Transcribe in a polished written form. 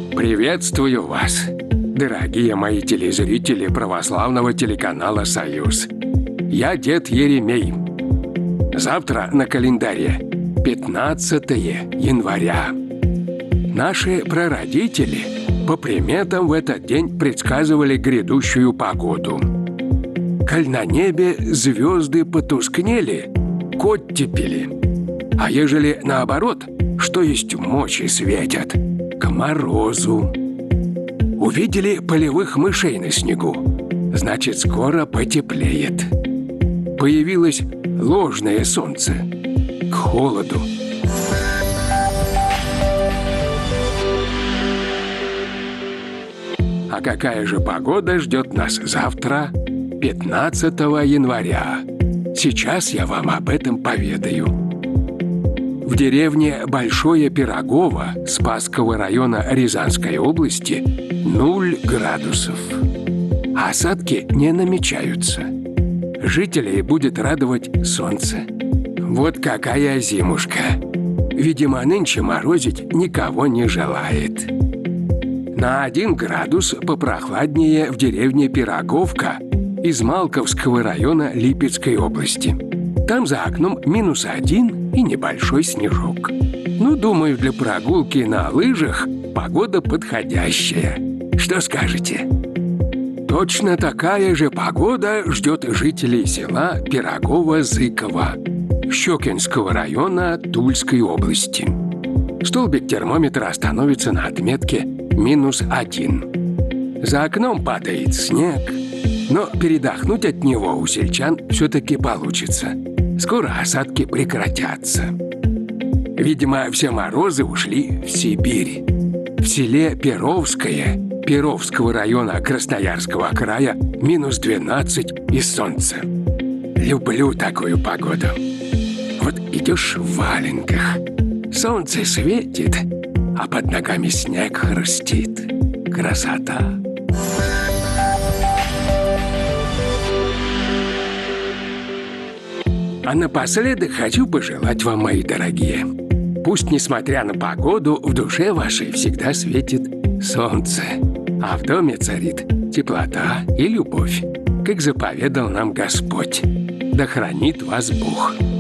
Приветствую вас, дорогие мои телезрители православного телеканала «Союз». Я дед Еремей. Завтра на календаре 15 января. Наши прародители по приметам в этот день предсказывали грядущую погоду. Коль на небе звезды потускнели, оттепели. А ежели наоборот, что есть мочи светят, к морозу. Увидели полевых мышей на снегу, значит, скоро потеплеет. Появилось ложное солнце, к холоду. А какая же погода ждет нас завтра, 15 января? Сейчас я вам об этом поведаю. В деревне Большое Пирогово Спасского района Рязанской области 0 градусов. Осадки не намечаются. Жителей будет радовать солнце. Вот какая зимушка. Видимо, нынче морозить никого не желает. На 1 градус попрохладнее в деревне Пироговка Измалковского района Липецкой области. Там за окном -1 и небольшой снежок. Ну, думаю, для прогулки на лыжах погода подходящая. Что скажете? Точно такая же погода ждет жителей села Пирогово-Зыково Щекинского района Тульской области. Столбик термометра остановится на отметке -1. За окном падает снег, но передохнуть от него у сельчан все-таки получится. Скоро осадки прекратятся. Видимо, все морозы ушли в Сибирь. В селе Перовское Перовского района Красноярского края -12 и солнце. Люблю такую погоду. Вот идешь в валенках, солнце светит, а под ногами снег хрустит. Красота! А напоследок хочу пожелать вам, мои дорогие, пусть, несмотря на погоду, в душе вашей всегда светит солнце, а в доме царит теплота и любовь, как заповедал нам Господь. Да хранит вас Бог.